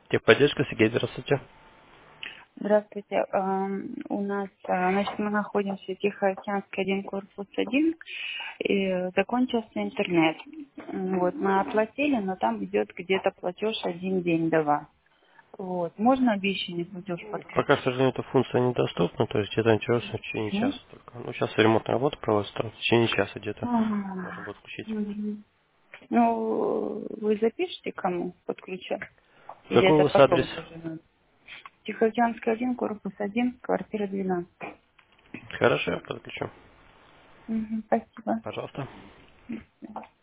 Техподдержка, Сергей, здравствуйте. Здравствуйте. У нас, значит, мы находимся в Тихоокеанский 1, корпус 1, и закончился интернет. Вот, мы оплатили, но там идет где-то платеж один день до вас. Вот. Можно обещанный платеж Пока, к подключить? сожалению, эта функция недоступна, то есть где-то интересно в течение Нет? часа только. Ну, сейчас ремонтная работа проводится, в течение часа где-то можно Ага. будет включить. Мгм. Ну, вы запишите, кому подключать? Или Какой у это вас адрес? потом уже надо? Тихоокеанский 1, корпус 1, квартира 12. Хорошо, я подключу. Мгм, спасибо. Пожалуйста.